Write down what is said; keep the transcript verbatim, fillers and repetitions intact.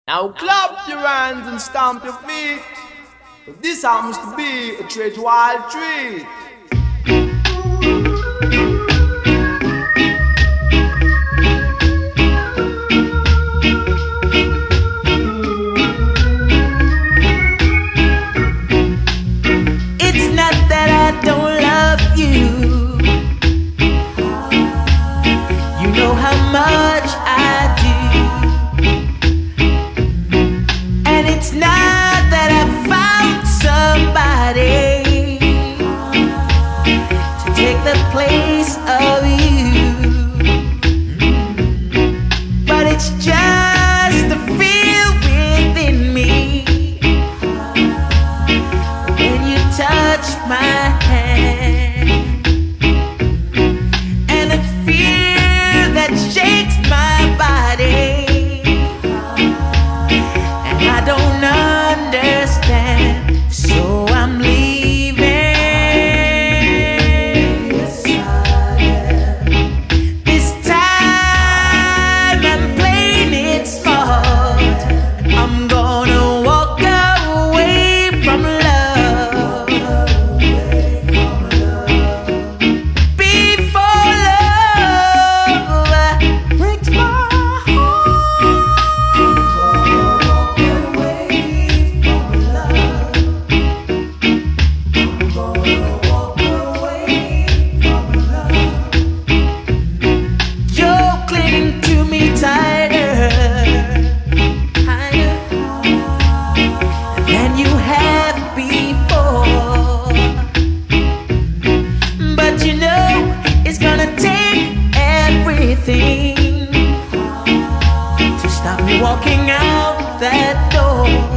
Now clap your hands and stamp your feet. This happens to be a treat wild treat. It's not that I don't love you. You know how much I do. And it's not that I found somebody to take the place of you, but it's just the feel within me when you touch my hand, and a fear that shakes my body, and I don't understand, so I'm leaving. This time I'm playing it smart. I'm gonna walk away from love before love breaks my You're clinging to me tighter, tighter than you have before. But you know it's gonna take everything to stop me walking out that door.